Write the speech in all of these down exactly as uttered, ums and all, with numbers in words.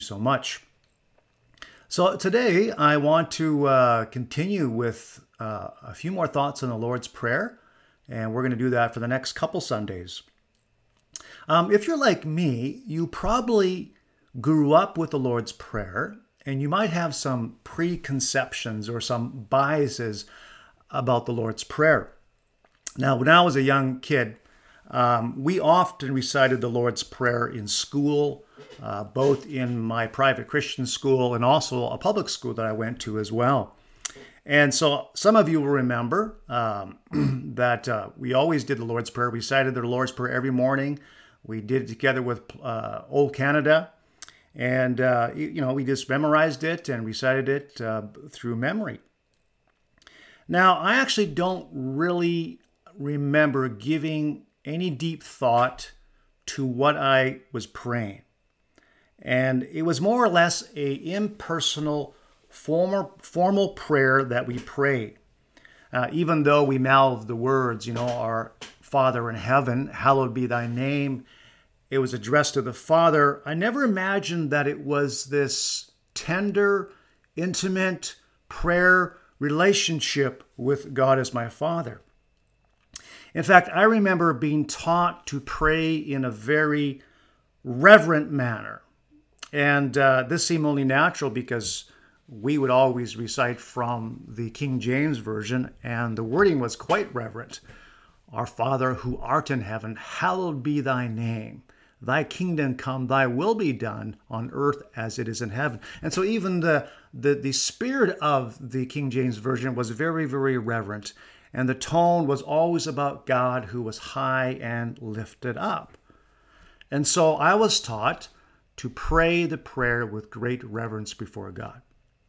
so much. So today I want to uh, continue with uh, a few more thoughts on the Lord's Prayer, and we're going to do that for the next couple Sundays. Um, if you're like me, you probably grew up with the Lord's Prayer, and you might have some preconceptions or some biases about the Lord's Prayer. Now, when I was a young kid, um, we often recited the Lord's Prayer in school, uh, both in my private Christian school and also a public school that I went to as well. And so some of you will remember um, that uh, we always did the Lord's Prayer. We recited the Lord's Prayer every morning. We did it together with uh, Old Canada. And, uh, you know, we just memorized it and recited it uh, through memory. Now, I actually don't really remember giving any deep thought to what I was praying. And it was more or less a impersonal, formal, formal prayer that we prayed. Uh, even though we mouthed the words, you know, our Father in heaven, hallowed be thy name. It was addressed to the Father. I never imagined that it was this tender, intimate prayer relationship with God as my Father. In fact, I remember being taught to pray in a very reverent manner. And uh, this seemed only natural because we would always recite from the King James Version, and the wording was quite reverent. Our Father who art in heaven, hallowed be thy name. Thy kingdom come, thy will be done on earth as it is in heaven. And so even the, the, the spirit of the King James Version was very, very reverent. And the tone was always about God who was high and lifted up. And so I was taught to pray the prayer with great reverence before God.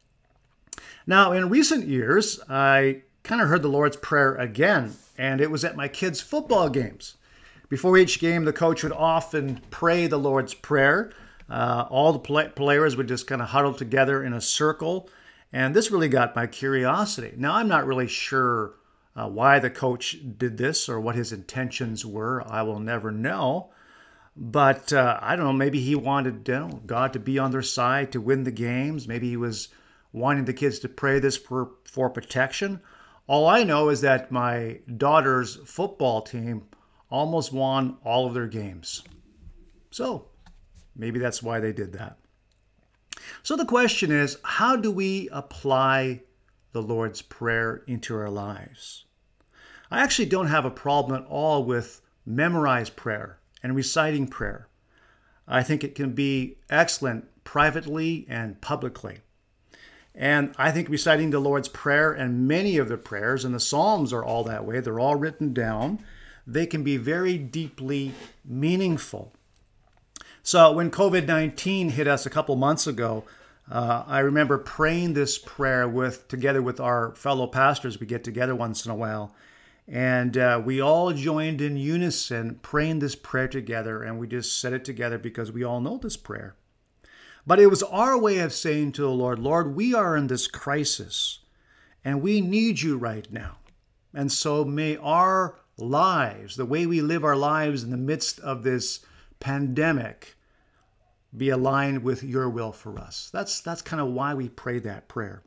Now, in recent years, I kind of heard the Lord's Prayer again, and it was at my kids' football games. Before each game, the coach would often pray the Lord's Prayer. Uh, all the play- players would just kind of huddle together in a circle, and this really got my curiosity. Now, I'm not really sure uh, why the coach did this or what his intentions were. I will never know. But uh, I don't know, maybe he wanted you know, God to be on their side to win the games. Maybe he was wanting the kids to pray this for, for protection. All I know is that my daughter's football team almost won all of their games. So maybe that's why they did that. So the question is, how do we apply the Lord's Prayer into our lives? I actually don't have a problem at all with memorized prayer and reciting prayer. I think it can be excellent privately and publicly. And I think reciting the Lord's Prayer and many of the prayers, and the Psalms are all that way, they're all written down, they can be very deeply meaningful. So when covid nineteen hit us a couple months ago, uh, I remember praying this prayer with together with our fellow pastors. We get together once in a while. And uh, we all joined in unison praying this prayer together, and we just said it together because we all know this prayer. But it was our way of saying to the Lord, Lord, we are in this crisis, and we need you right now. And so may our lives, the way we live our lives in the midst of this pandemic, be aligned with your will for us. That's, that's kind of why we pray that prayer.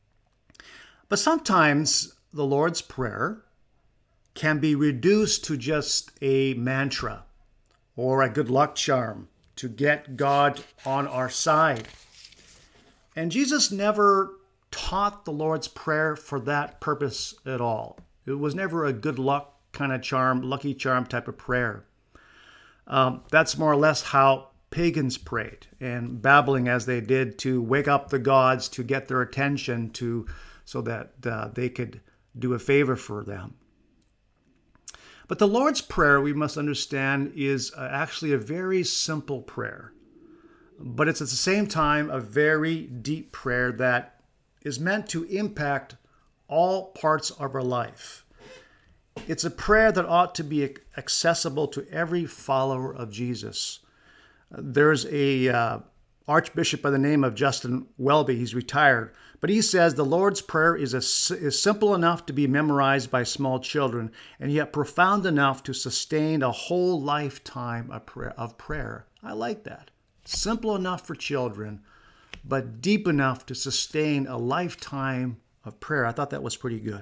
But sometimes the Lord's Prayer can be reduced to just a mantra or a good luck charm to get God on our side. And Jesus never taught the Lord's Prayer for that purpose at all. It was never a good luck kind of charm, lucky charm type of prayer. Um, that's more or less how pagans prayed, and babbling as they did to wake up the gods to get their attention to so that uh, they could do a favor for them. But the Lord's Prayer, we must understand, is uh, actually a very simple prayer. But it's at the same time a very deep prayer that is meant to impact all parts of our life. It's a prayer that ought to be accessible to every follower of Jesus. There's a uh, archbishop by the name of Justin Welby. He's retired. But he says the Lord's Prayer is, a, is simple enough to be memorized by small children, and yet profound enough to sustain a whole lifetime of prayer. Of prayer. I like that. simple enough for children, but deep enough to sustain a lifetime of prayer. I thought that was pretty good.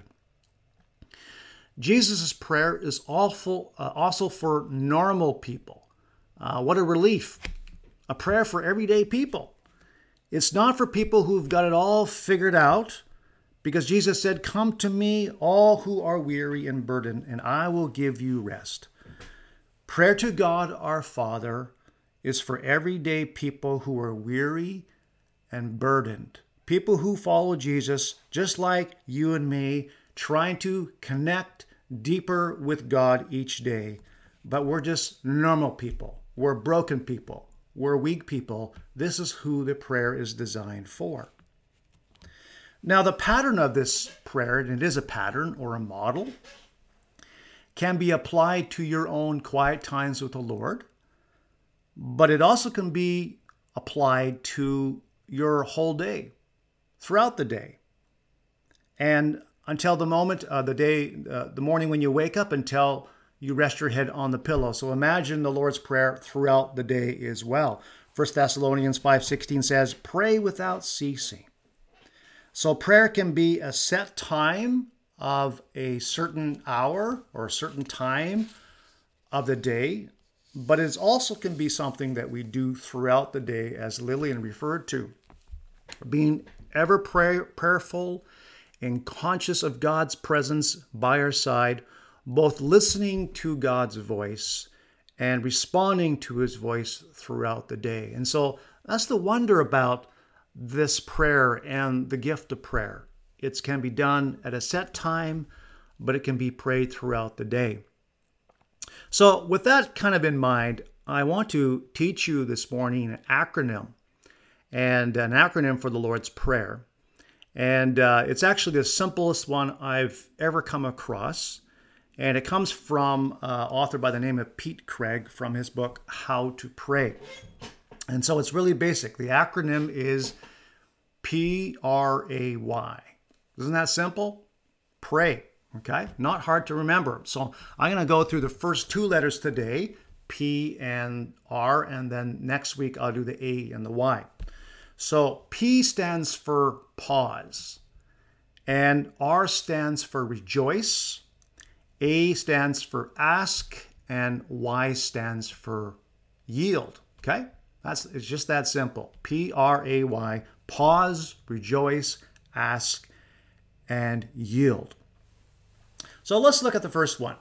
Jesus' prayer is awful, uh, also for normal people. Uh, what a relief. A prayer for everyday people. It's not for people who've got it all figured out, because Jesus said, "Come to me, all who are weary and burdened, and I will give you rest." Prayer to God our Father is for everyday people who are weary and burdened. People who follow Jesus, just like you and me, trying to connect deeper with God each day. But we're just normal people. We're broken people. We're weak people. This is who the prayer is designed for. Now, the pattern of this prayer, and it is a pattern or a model, can be applied to your own quiet times with the Lord, but it also can be applied to your whole day, throughout the day. And until the moment, uh, the day, uh, the morning when you wake up, until you rest your head on the pillow. So imagine the Lord's Prayer throughout the day as well. First Thessalonians five sixteen says, "Pray without ceasing." So prayer can be a set time of a certain hour or a certain time of the day, but it also can be something that we do throughout the day, as Lillian referred to. Being ever pray- prayerful and conscious of God's presence by our side, both listening to God's voice and responding to his voice throughout the day. And so that's the wonder about this prayer and the gift of prayer. It can be done at a set time, but it can be prayed throughout the day. So with that kind of in mind, I want to teach you this morning an acronym, and an acronym for the Lord's Prayer. And uh, it's actually the simplest one I've ever come across. And it comes from an uh, author by the name of Pete Craig from his book, How to Pray. And so it's really basic. The acronym is P R A Y. Isn't that simple? Pray, okay? Not hard to remember. So I'm going to go through the first two letters today, P and R, and then next week I'll do the A and the Y. So P stands for pause, and R stands for rejoice, A stands for ask, and Y stands for yield, okay? That's, it's just that simple. P R A Y, pause, rejoice, ask, and yield. So let's look at the first one.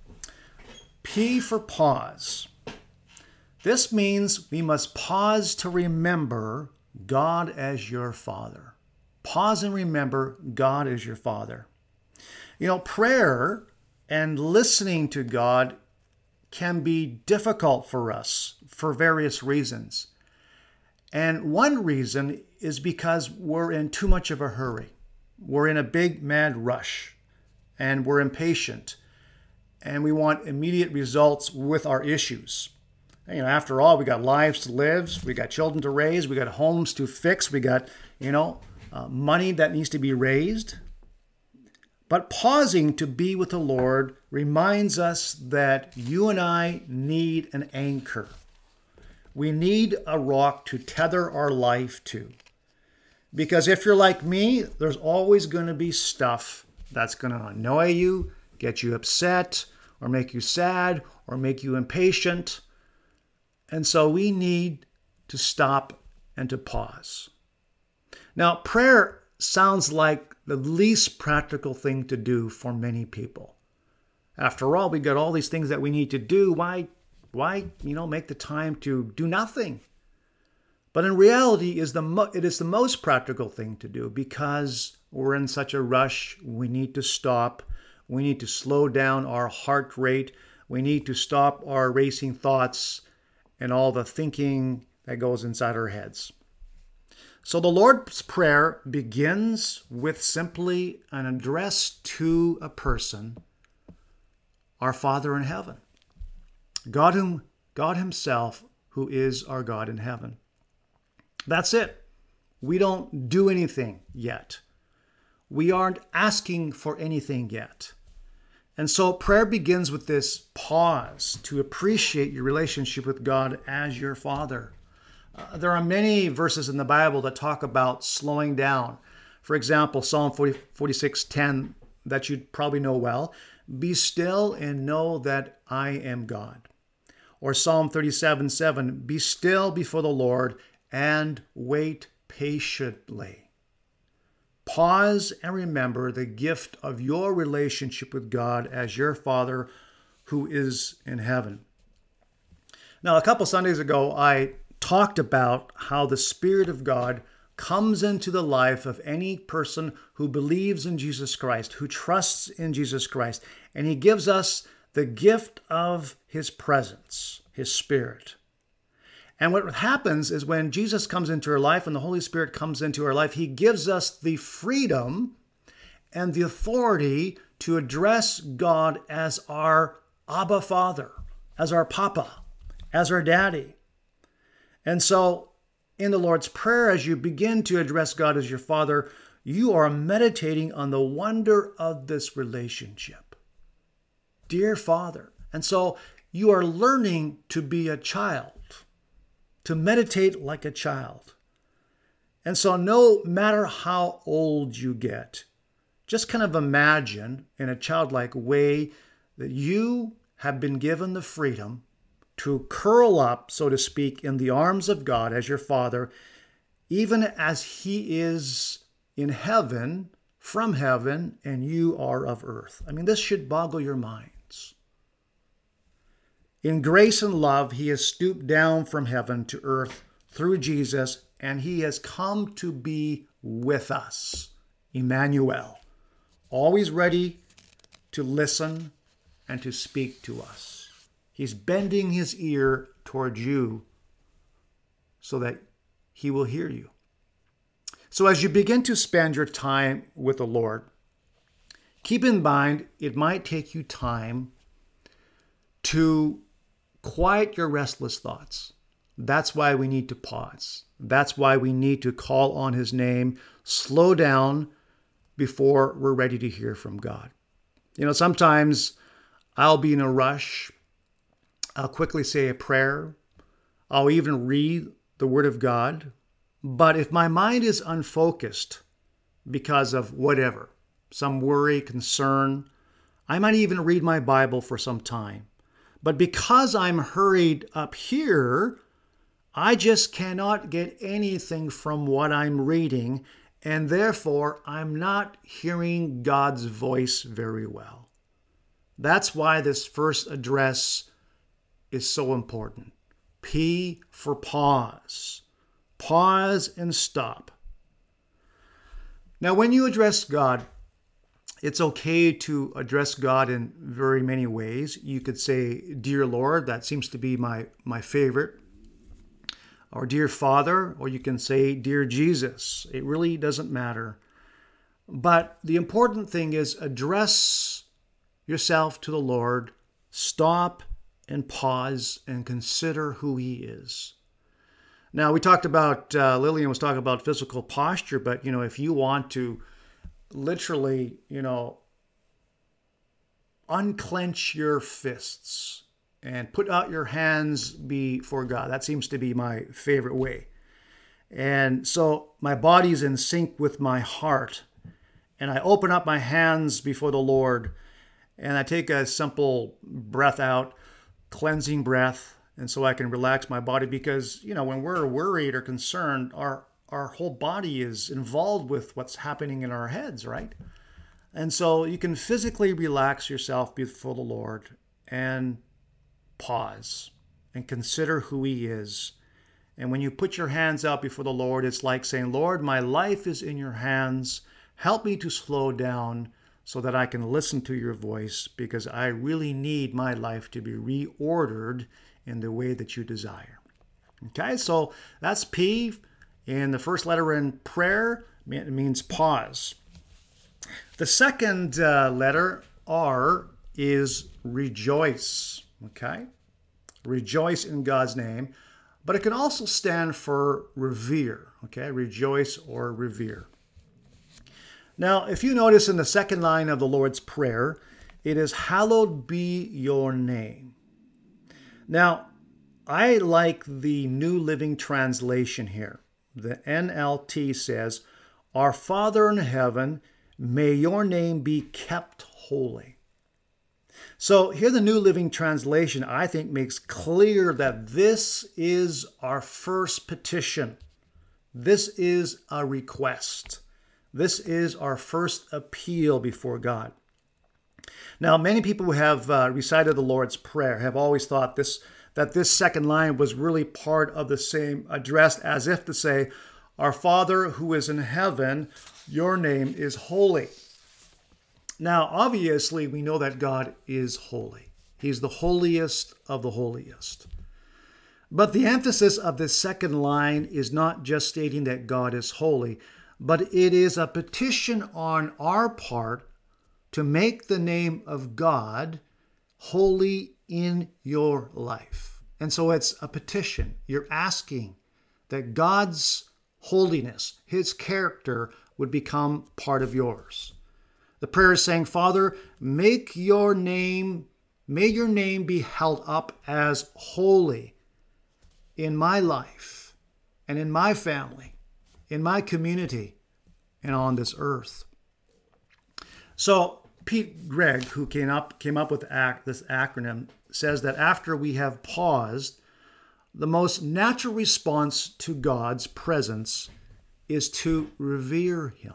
P for pause. This means we must pause to remember God as your Father. Pause and remember God as your Father. You know, prayer and listening to God can be difficult for us for various reasons. And one reason is because we're in too much of a hurry. We're in a big, mad rush, and we're impatient, and we want immediate results with our issues. You know, after all, we got lives to live, we got children to raise, we got homes to fix, we got, you know, uh, money that needs to be raised. But pausing to be with the Lord reminds us that you and I need an anchor. We need a rock to tether our life to. Because if you're like me, there's always going to be stuff that's going to annoy you, get you upset, or make you sad, or make you impatient. And so we need to stop and to pause. Now, prayer sounds like the least practical thing to do for many people. After all, we got all these things that we need to do. Why, why, you know, make the time to do nothing? But in reality, is the mo- it is the most practical thing to do, because we're in such a rush. We need to stop. We need to slow down our heart rate. We need to stop our racing thoughts and all the thinking that goes inside our heads. So the Lord's Prayer begins with simply an address to a person, our Father in heaven, God whom God himself, who is our God in heaven. That's it. We don't do anything yet. We aren't asking for anything yet. And so prayer begins with this pause to appreciate your relationship with God as your Father. Uh, there are many verses in the Bible that talk about slowing down. For example, Psalm forty, forty-six ten, that you'd probably know well. Be still and know that I am God. Or Psalm thirty-seven seven, be still before the Lord and wait patiently. Pause and remember the gift of your relationship with God as your Father who is in heaven. Now, a couple Sundays ago, I talked about how the Spirit of God comes into the life of any person who believes in Jesus Christ, who trusts in Jesus Christ, and he gives us the gift of his presence, his Spirit. And what happens is when Jesus comes into our life and the Holy Spirit comes into our life, he gives us the freedom and the authority to address God as our Abba Father, as our Papa, as our Daddy. And so in the Lord's Prayer, as you begin to address God as your Father, you are meditating on the wonder of this relationship. Dear Father. And so you are learning to be a child, to meditate like a child. And so no matter how old you get, just kind of imagine in a childlike way that you have been given the freedom to curl up, so to speak, in the arms of God as your Father, even as he is in heaven, from heaven, and you are of earth. I mean, this should boggle your minds. In grace and love, he has stooped down from heaven to earth through Jesus, and he has come to be with us, Emmanuel, always ready to listen and to speak to us. He's bending his ear towards you so that he will hear you. So as you begin to spend your time with the Lord, keep in mind it might take you time to quiet your restless thoughts. That's why we need to pause. That's why we need to call on his name, slow down before we're ready to hear from God. You know, sometimes I'll be in a rush. I'll quickly say a prayer. I'll even read the Word of God. But if my mind is unfocused because of whatever, some worry, concern, I might even read my Bible for some time. But because I'm hurried up here, I just cannot get anything from what I'm reading, and therefore I'm not hearing God's voice very well. That's why this first address is so important. P for pause. Pause and stop. Now, when you address God, it's okay to address God in very many ways. You could say, Dear Lord, that seems to be my, my favorite. Or Dear Father, or you can say, Dear Jesus. It really doesn't matter. But the important thing is address yourself to the Lord, stop and pause and consider who he is. Now, we talked about, uh, Lillian was talking about physical posture, but, you know, if you want to literally, you know, unclench your fists and put out your hands before God. That seems to be my favorite way. And so my body's in sync with my heart. And I open up my hands before the Lord. And I take a simple breath out, cleansing breath. And so I can relax my body because, you know, when we're worried or concerned, our our whole body is involved with what's happening in our heads, right? And so you can physically relax yourself before the Lord and pause and consider who he is. And when you put your hands out before the Lord, it's like saying, Lord, my life is in your hands. Help me to slow down so that I can listen to your voice because I really need my life to be reordered in the way that you desire. Okay, so that's P. And the first letter in prayer means pause. The second uh, letter, R, is rejoice. Okay? Rejoice in God's name. But it can also stand for revere. Okay? Rejoice or revere. Now, if you notice in the second line of the Lord's Prayer, it is hallowed be your name. Now, I like the New Living Translation here. The N L T says, "Our Father in heaven, may your name be kept holy." So here the New Living Translation, I think, makes clear that this is our first petition. This is a request. This is our first appeal before God. Now, many people who have uh, recited the Lord's Prayer have always thought this that this second line was really part of the same address, as if to say, "Our Father who is in heaven, your name is holy." Now, obviously, we know that God is holy. He's the holiest of the holiest. But the emphasis of this second line is not just stating that God is holy, but it is a petition on our part to make the name of God holy in your life. And so it's a petition. You're asking that God's holiness, his character, would become part of yours. The prayer is saying, "Father, make your name, may your name be held up as holy in my life and in my family, in my community, and on this earth." So Pete Greig, who came up came up with this acronym, says that after we have paused, the most natural response to God's presence is to revere him.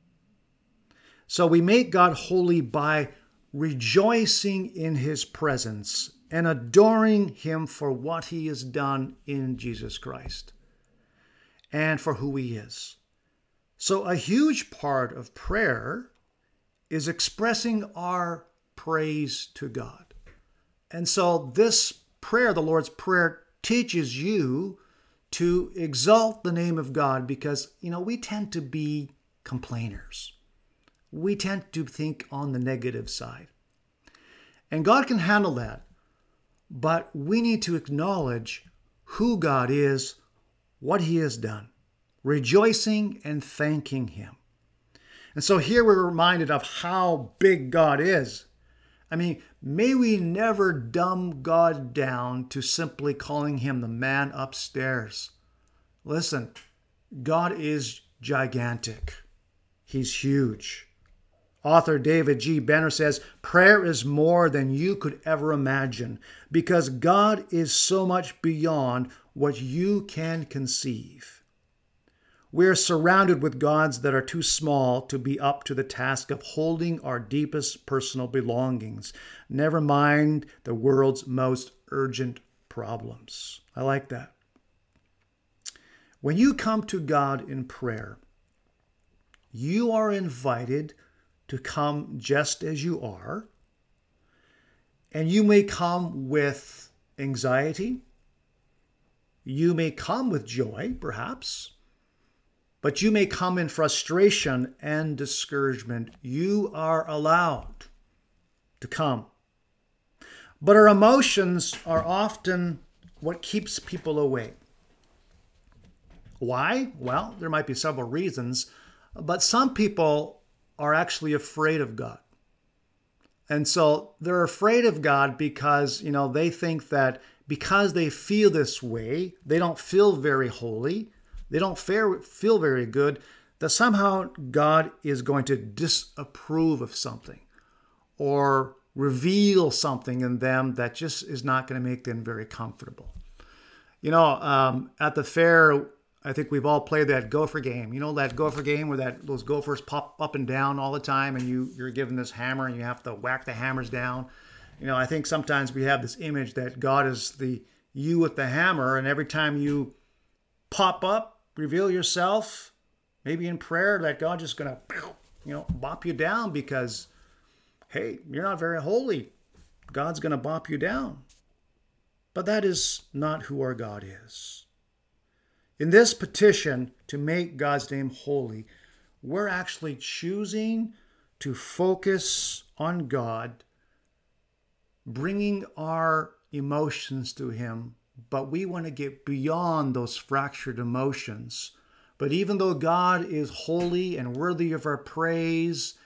So we make God holy by rejoicing in his presence and adoring him for what he has done in Jesus Christ and for who he is. So a huge part of prayer is expressing our praise to God. And so this prayer, the Lord's Prayer, teaches you to exalt the name of God because, you know, we tend to be complainers. We tend to think on the negative side. And God can handle that. But we need to acknowledge who God is, what he has done, rejoicing and thanking him. And so here we're reminded of how big God is. I mean, may we never dumb God down to simply calling him the man upstairs. Listen, God is gigantic. He's huge. Author David G. Benner says, "Prayer is more than you could ever imagine because God is so much beyond what you can conceive." We're surrounded with gods that are too small to be up to the task of holding our deepest personal belongings, never mind the world's most urgent problems. I like that. When you come to God in prayer, you are invited to come just as you are. And you may come with anxiety. You may come with joy, perhaps. But you may come in frustration and discouragement. You are allowed to come. But our emotions are often what keeps people away. Why? Well, there might be several reasons. But some people are actually afraid of God. And so they're afraid of God because, you know, they think that because they feel this way, they don't feel very holy, they don't feel very good, that somehow God is going to disapprove of something or reveal something in them that just is not going to make them very comfortable. You know, um, at the fair, I think we've all played that gopher game. You know that gopher game where that those gophers pop up and down all the time and you, you're given this hammer and you have to whack the hammers down. You know, I think sometimes we have this image that God is the you with the hammer, and every time you pop up, reveal yourself, maybe in prayer, that God's just going to, you know, bop you down because, hey, you're not very holy. God's going to bop you down. But that is not who our God is. In this petition to make God's name holy, we're actually choosing to focus on God, bringing our emotions to him, but we want to get beyond those fractured emotions. But even though God is holy and worthy of our praise,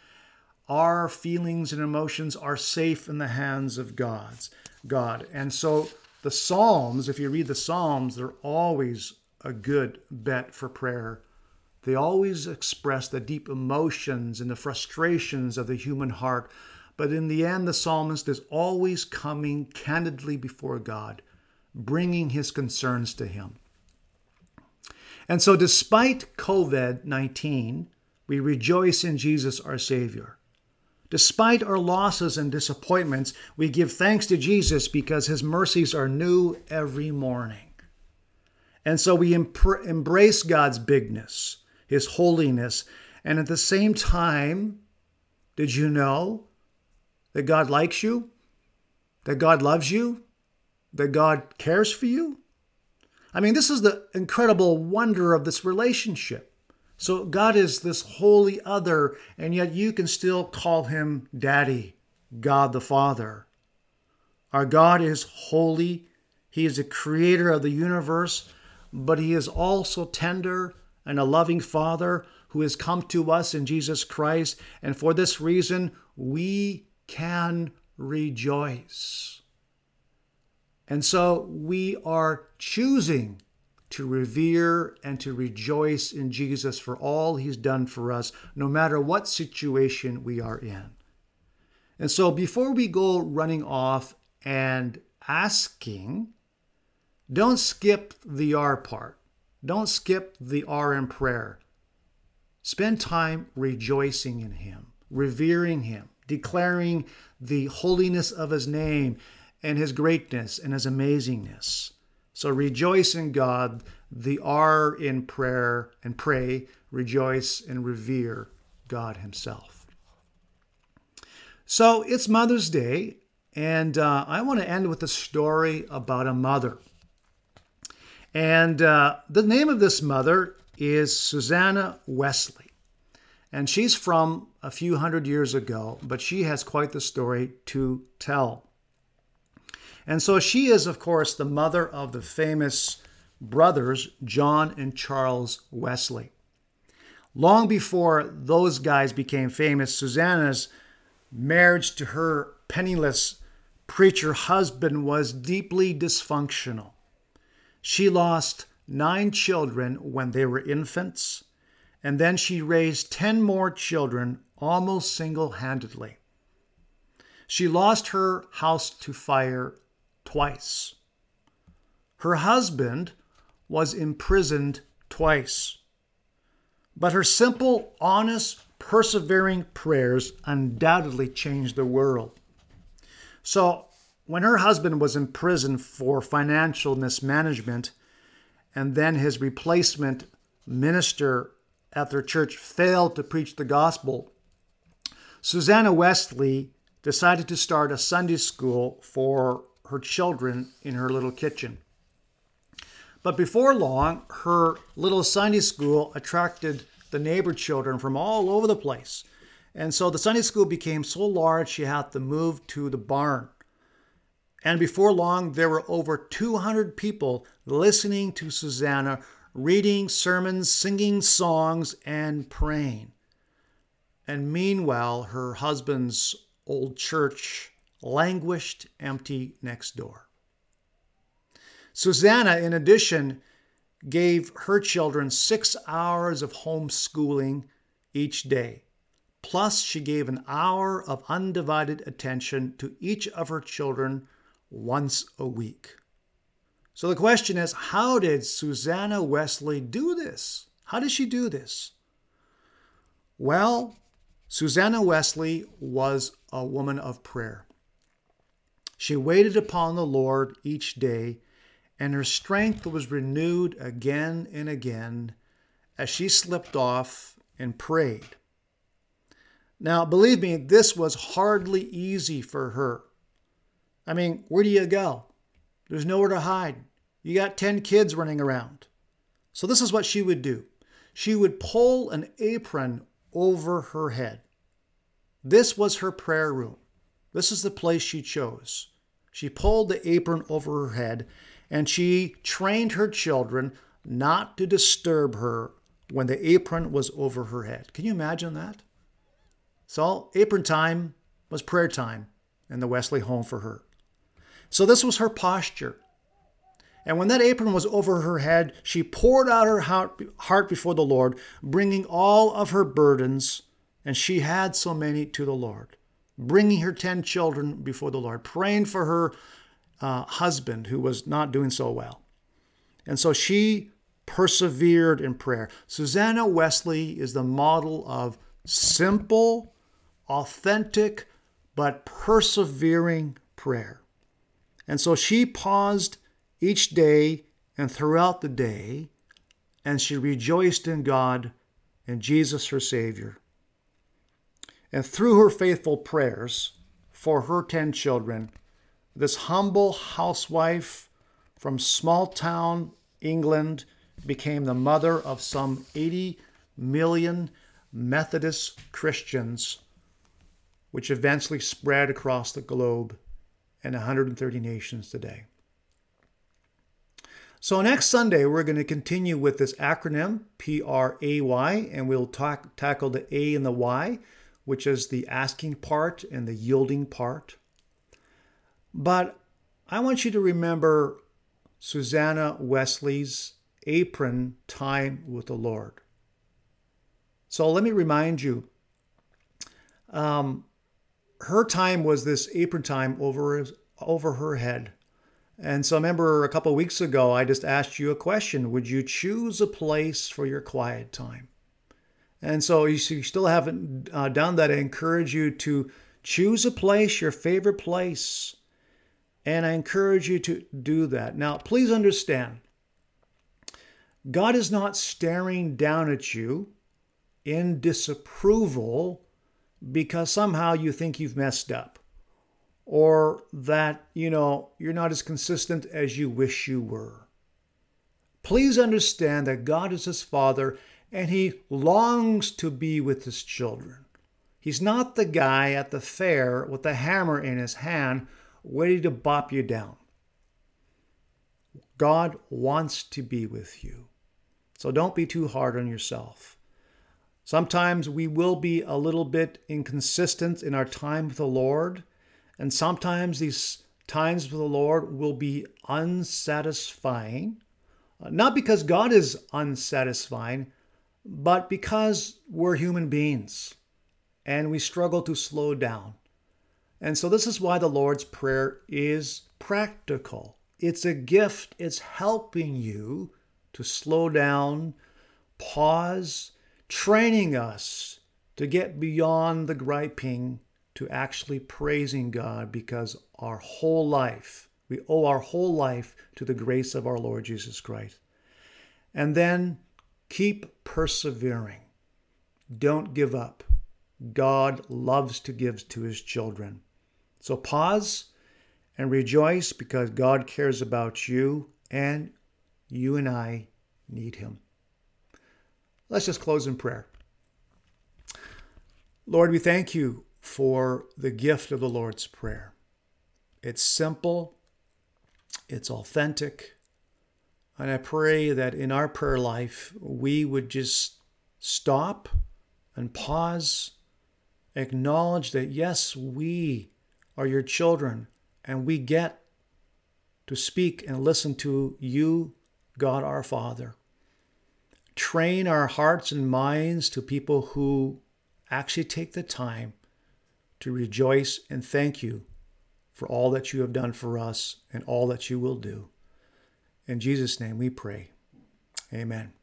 our feelings and emotions are safe in the hands of God's God. And so The Psalms, if you read the Psalms, they're always a good bet for prayer. They always express the deep emotions and the frustrations of the human heart. But in the end, the psalmist is always coming candidly before God, bringing his concerns to him. And so despite covid nineteen, we rejoice in Jesus, our Savior. Despite our losses and disappointments, we give thanks to Jesus because his mercies are new every morning. And so we empre- embrace God's bigness, his holiness, and at the same time, did you know that God likes you? That God loves you? That God cares for you? I mean, this is the incredible wonder of this relationship. So God is this holy other, and yet you can still call him Daddy, God the Father. Our God is holy. He is the creator of the universe, but he is also tender and a loving Father who has come to us in Jesus Christ. And for this reason, we can rejoice. And so we are choosing to revere and to rejoice in Jesus for all he's done for us, no matter what situation we are in. And so before we go running off and asking, don't skip the R part. Don't skip the R in prayer. Spend time rejoicing in him, revering him, declaring the holiness of his name and his greatness and his amazingness. So rejoice in God, the R in prayer, and pray, rejoice and revere God himself. So it's Mother's Day, and uh, I want to end with a story about a mother. And uh, the name of this mother is Susanna Wesley. And she's from a few hundred years ago, but she has quite the story to tell. And so she is, of course, the mother of the famous brothers, John and Charles Wesley. Long before those guys became famous, Susanna's marriage to her penniless preacher husband was deeply dysfunctional. She lost nine children when they were infants, and then she raised ten more children almost single-handedly. She lost her house to fire twice. Her husband was imprisoned twice. But her simple, honest, persevering prayers undoubtedly changed the world. So when her husband was in prison for financial mismanagement, and then his replacement minister at their church failed to preach the gospel, Susanna Wesley decided to start a Sunday school for her children in her little kitchen. But before long, her little Sunday school attracted the neighbor children from all over the place. And so the Sunday school became so large she had to move to the barn. And before long, there were over two hundred people listening to Susanna, reading sermons, singing songs, and praying. And meanwhile, her husband's old church languished empty next door. Susanna, in addition, gave her children six hours of homeschooling each day. Plus, she gave an hour of undivided attention to each of her children once a week. So the question is, how did Susanna Wesley do this? How did she do this? Well, Susanna Wesley was a woman of prayer. She waited upon the Lord each day, and her strength was renewed again and again as she slipped off and prayed. Now, believe me, this was hardly easy for her. I mean, where do you go? There's nowhere to hide. You got ten kids running around. So this is what she would do. She would pull an apron over her head. This was her prayer room. This is the place she chose. She pulled the apron over her head, and she trained her children not to disturb her when the apron was over her head. Can you imagine that? So apron time was prayer time in the Wesley home for her. So this was her posture. And when that apron was over her head, she poured out her heart before the Lord, bringing all of her burdens, and she had so many, to the Lord, bringing her ten children before the Lord, praying for her uh, husband who was not doing so well. And so she persevered in prayer. Susanna Wesley is the model of simple, authentic, but persevering prayer. And so she paused each day and throughout the day, and she rejoiced in God and Jesus, her Savior. And through her faithful prayers for her ten children, this humble housewife from small town England became the mother of some eighty million Methodist Christians, which eventually spread across the globe in one hundred thirty nations today. So next Sunday, we're going to continue with this acronym, P R A Y, and we'll talk, tackle the A and the Y, which is the asking part and the yielding part. But I want you to remember Susanna Wesley's apron time with the Lord. So let me remind you, um, her time was this apron time over, over her head. And so I remember a couple of weeks ago, I just asked you a question. Would you choose a place for your quiet time? And so you still haven't uh, done that. I encourage you to choose a place, your favorite place. And I encourage you to do that. Now, please understand, God is not staring down at you in disapproval because somehow you think you've messed up, or that, you know, you're not as consistent as you wish you were. Please understand that God is his Father and he longs to be with his children. He's not the guy at the fair with the hammer in his hand ready to bop you down. God wants to be with you. So don't be too hard on yourself. Sometimes we will be a little bit inconsistent in our time with the Lord. And sometimes these times with the Lord will be unsatisfying. Not because God is unsatisfying, but because we're human beings and we struggle to slow down. And so this is why the Lord's Prayer is practical. It's a gift. It's helping you to slow down, pause, training us to get beyond the griping to actually praising God, because our whole life, we owe our whole life to the grace of our Lord Jesus Christ. And then keep persevering. Don't give up. God loves to give to his children. So pause and rejoice because God cares about you and you and I need him. Let's just close in prayer. Lord, we thank you for the gift of the Lord's Prayer. It's simple, it's authentic, and I pray that in our prayer life, we would just stop and pause, acknowledge that yes, we are your children, and we get to speak and listen to you, God our Father. Train our hearts and minds to people who actually take the time to rejoice and thank you for all that you have done for us and all that you will do. In Jesus' name we pray. Amen.